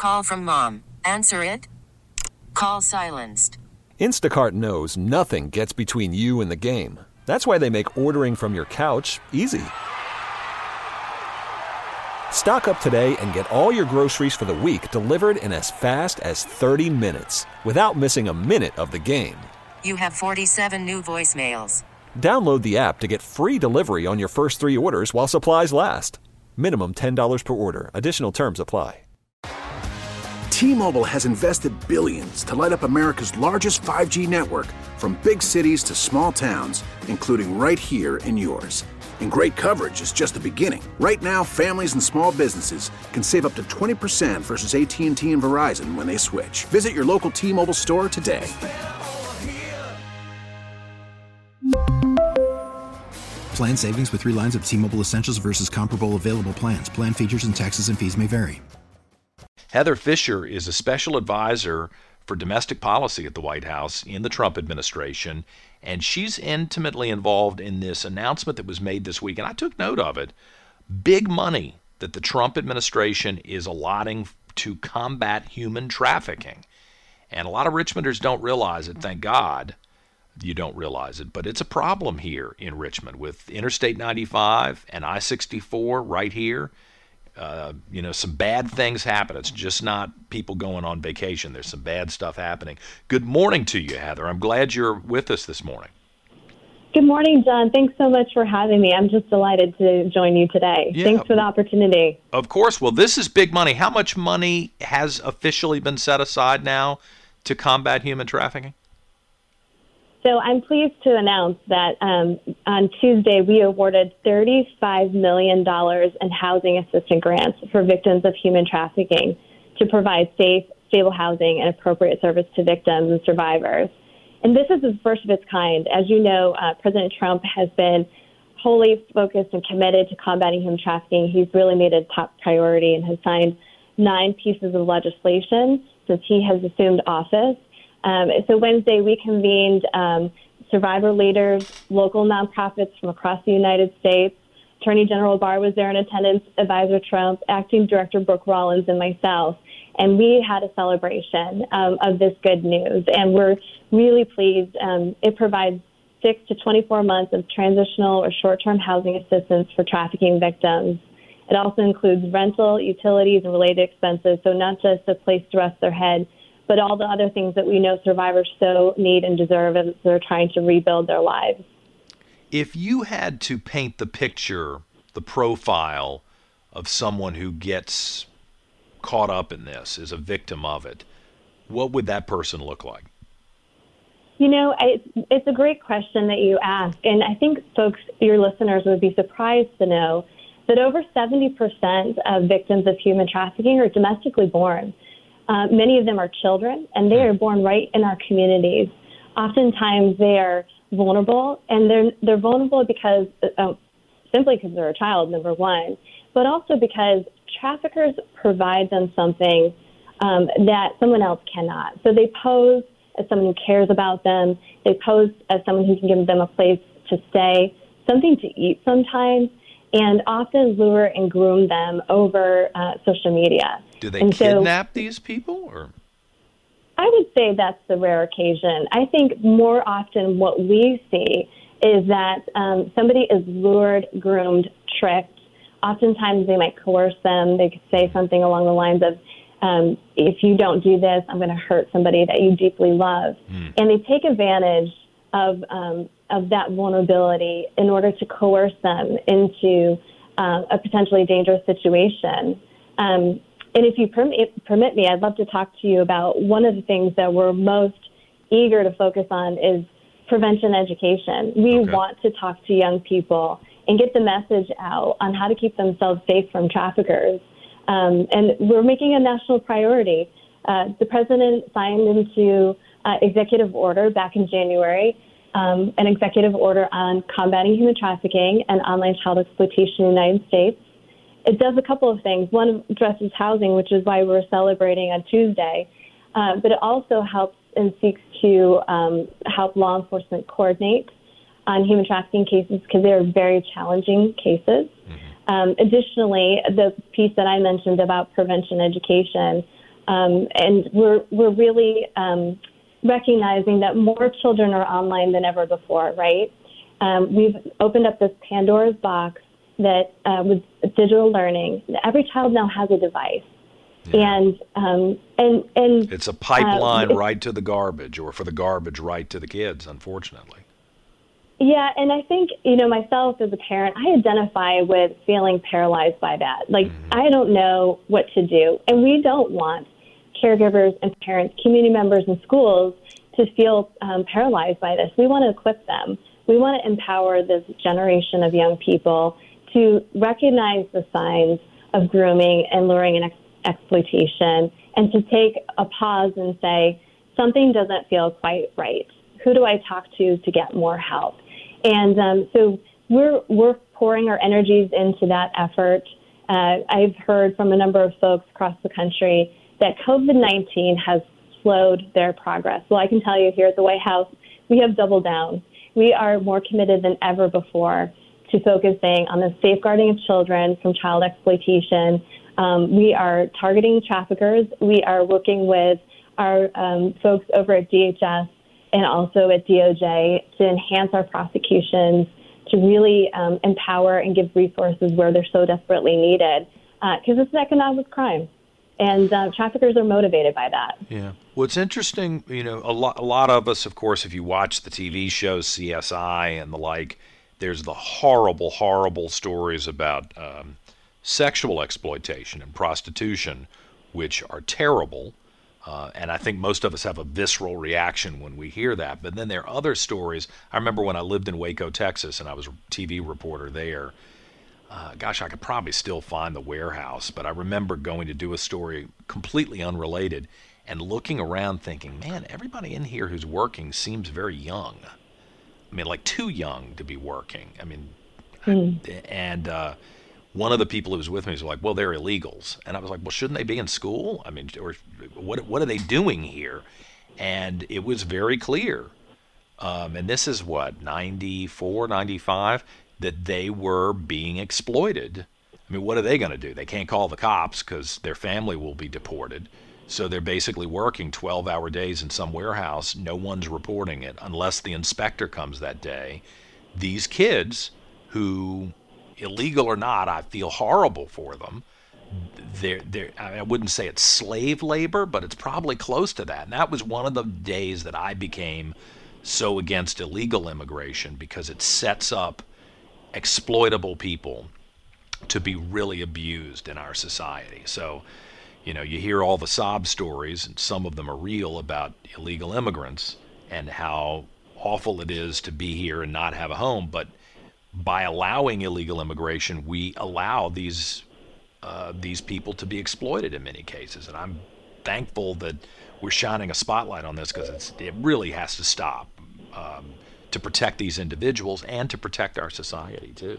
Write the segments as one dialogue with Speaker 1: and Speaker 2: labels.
Speaker 1: call from mom. Answer it. Call silenced.
Speaker 2: Instacart knows nothing gets between you and the game. That's why they make ordering from your couch easy. Stock up today and get all your groceries for the week delivered in as fast as 30 minutes without missing a minute of the game.
Speaker 1: You have 47 new voicemails.
Speaker 2: Download the app to get free delivery on your first 3 orders while supplies last. Minimum $10 per order. Additional terms apply.
Speaker 3: T-Mobile has invested billions to light up America's largest 5G network, from big cities to small towns, including right here in yours. And great coverage is just the beginning. Right now, families and small businesses can save up to 20% versus AT&T and Verizon when they switch. Visit your local T-Mobile store today.
Speaker 4: Plan savings with 3 lines of T-Mobile Essentials versus comparable available plans. Plan features and taxes and fees may vary.
Speaker 5: Heather Fisher is a special advisor for domestic policy at the White House in the Trump administration, and she's intimately involved in this announcement that was made this week, and I took note of it. Big money that the Trump administration is allotting to combat human trafficking. And a lot of Richmonders don't realize it, thank God you don't realize it, but it's a problem here in Richmond with Interstate 95 and I-64 right here. Some bad things happen. It's just not people going on vacation. There's some bad stuff happening. Good morning to you, Heather. I'm glad you're with us this morning.
Speaker 6: Good morning, John. Thanks so much for having me. I'm just delighted to join you today.
Speaker 5: Yeah.
Speaker 6: Thanks for the opportunity.
Speaker 5: Of course. Well, this is big money. How much money has officially been set aside now to combat human trafficking?
Speaker 6: So I'm pleased to announce that on Tuesday we awarded $35 million in housing assistance grants for victims of human trafficking to provide safe, stable housing and appropriate service to victims and survivors. And this is the first of its kind. As you know, President Trump has been wholly focused and committed to combating human trafficking. He's really made it a top priority and has signed 9 pieces of legislation since he has assumed office. So Wednesday, we convened survivor leaders, local nonprofits from across the United States. Attorney General Barr was there in attendance, Advisor Trump, Acting Director Brooke Rollins, and myself. And we had a celebration of this good news. And we're really pleased. It provides 6 to 24 months of transitional or short-term housing assistance for trafficking victims. It also includes rental, utilities, and related expenses, so not just a place to rest their head, but all the other things that we know survivors so need and deserve as they're trying to rebuild their lives.
Speaker 5: If you had to paint the picture, the profile of someone who gets caught up in this, is a victim of it, what would that person look like?
Speaker 6: You know, it's a great question that you ask, and I think folks, your listeners, would be surprised to know that over 70% of victims of human trafficking are domestically born. Many of them are children, and they are born right in our communities. Oftentimes, they are vulnerable, and they're vulnerable because simply because they're a child, number one, but also because traffickers provide them something that someone else cannot. So they pose as someone who cares about them. They pose as someone who can give them a place to stay, something to eat sometimes, and often lure and groom them over social media.
Speaker 5: Do they kidnap these people? Or
Speaker 6: I would say that's the rare occasion. I think more often what we see is that somebody is lured, groomed, tricked. Oftentimes they might coerce them. They could say something along the lines of, if you don't do this, I'm going to hurt somebody that you deeply love. And they take advantage of that vulnerability in order to coerce them into a potentially dangerous situation. And if you permit me, I'd love to talk to you about one of the things that we're most eager to focus on is prevention education. We want to talk to young people and get the message out on how to keep themselves safe from traffickers. And we're making a national priority. The president signed into executive order back in January, an executive order on combating human trafficking and online child exploitation in the United States. It does a couple of things. One addresses housing, which is why we're celebrating on Tuesday, but it also helps and seeks to help law enforcement coordinate on human trafficking cases because they are very challenging cases. Additionally, the piece that I mentioned about prevention education And we're really recognizing that more children are online than ever before, right? We've opened up this Pandora's box that with digital learning, every child now has a device. Yeah. And
Speaker 5: it's a pipeline right to the garbage, or for the garbage right to the kids, unfortunately.
Speaker 6: Yeah, and I think, myself as a parent, I identify with feeling paralyzed by that. Like, I don't know what to do. And we don't want caregivers and parents, community members in schools to feel paralyzed by this. We want to equip them. We want to empower this generation of young people to recognize the signs of grooming and luring and exploitation, and to take a pause and say, something doesn't feel quite right. Who do I talk to get more help? And so we're pouring our energies into that effort. I've heard from a number of folks across the country that COVID-19 has slowed their progress. Well, I can tell you here at the White House, we have doubled down. We are more committed than ever before to focusing on the safeguarding of children from child exploitation. We are targeting traffickers. We are working with our folks over at DHS and also at DOJ to enhance our prosecutions, to really empower and give resources where they're so desperately needed, because it's an economic crime. And traffickers are motivated by that.
Speaker 5: Yeah. Well, it's interesting, a lot of us, of course, if you watch the TV shows CSI and the like, there's the horrible, horrible stories about sexual exploitation and prostitution, which are terrible. And I think most of us have a visceral reaction when we hear that. But then there are other stories. I remember when I lived in Waco, Texas, and I was a TV reporter there. I could probably still find the warehouse, but I remember going to do a story completely unrelated and looking around thinking, man, everybody in here who's working seems very young. I mean, like too young to be working. I mean, and one of the people who was with me was like, well, they're illegals. And I was like, well, shouldn't they be in school? I mean, or what are they doing here? And it was very clear. And this is what, 94, 95, that they were being exploited. I mean, what are they going to do? They can't call the cops because their family will be deported. So they're basically working 12-hour days in some warehouse. No one's reporting it unless the inspector comes that day. These kids who, illegal or not, I feel horrible for them. I wouldn't say it's slave labor, but it's probably close to that. And that was one of the days that I became so against illegal immigration, because it sets up exploitable people to be really abused in our society. So, you hear all the sob stories, and some of them are real, about illegal immigrants and how awful it is to be here and not have a home. But by allowing illegal immigration, we allow these people to be exploited in many cases. And I'm thankful that we're shining a spotlight on this, because it really has to stop, to protect these individuals and to protect our society too.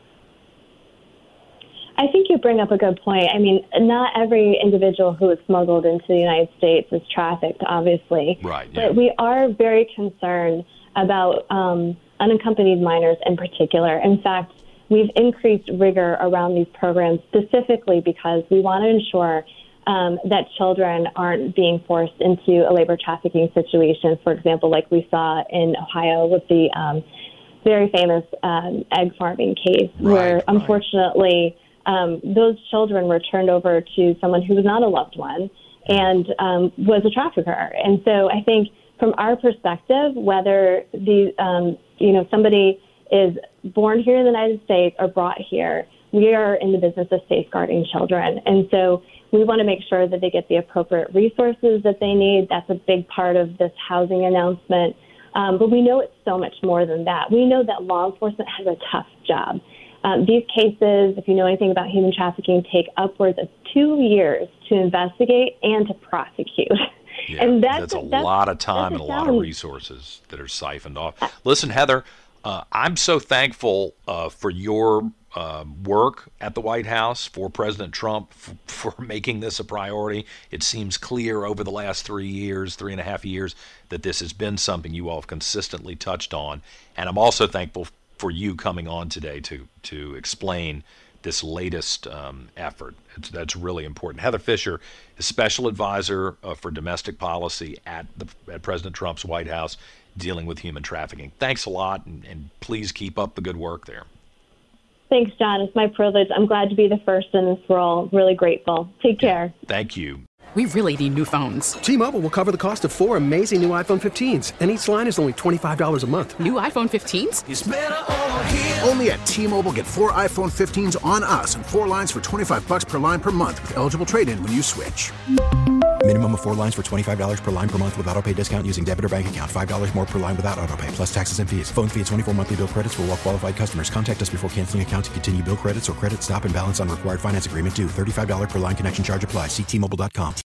Speaker 6: I think you bring up a good point. I mean, not every individual who is smuggled into the United States is trafficked, obviously.
Speaker 5: Right. Yeah.
Speaker 6: But we are very concerned about unaccompanied minors in particular. In fact, we've increased rigor around these programs specifically because we want to ensure that children aren't being forced into a labor trafficking situation, for example, like we saw in Ohio with the very famous egg farming case, where unfortunately those children were turned over to someone who was not a loved one and was a trafficker. And so I think from our perspective, whether somebody is born here in the United States or brought here, we are in the business of safeguarding children. And so we want to make sure that they get the appropriate resources that they need. That's a big part of this housing announcement. But we know it's so much more than that. We know that law enforcement has a tough job. These cases, if you know anything about human trafficking, take upwards of 2 years to investigate and to prosecute.
Speaker 5: Yeah,
Speaker 6: and
Speaker 5: that's a lot of time and a lot of resources that are siphoned off. Listen, Heather, I'm so thankful for your work at the White House, for President Trump, for making this a priority. It seems clear over the last 3.5 years, that this has been something you all have consistently touched on. And I'm also thankful for you coming on today to explain this latest effort. That's really important. Heather Fisher is special advisor for domestic policy at President Trump's White House, dealing with human trafficking. Thanks a lot, and please keep up the good work there.
Speaker 6: Thanks, John. It's my privilege. I'm glad to be the first in this role. Really grateful. Take care.
Speaker 5: Thank you.
Speaker 7: We really need new phones.
Speaker 8: T-Mobile will cover the cost of 4 amazing new iPhone 15s, and each line is only $25 a month.
Speaker 7: New iPhone 15s?
Speaker 3: It's better over here. Only at T-Mobile, get 4 iPhone 15s on us and 4 lines for $25 per line per month with eligible trade-in when you switch.
Speaker 4: Minimum of 4 lines for $25 per line per month with autopay discount using debit or bank account. $5 more per line without autopay, plus taxes and fees. Phone fee at 24 monthly bill credits for well-qualified customers. Contact us before canceling account to continue bill credits or credit stop and balance on required finance agreement due. $35 per line connection charge applies. See T-Mobile.com.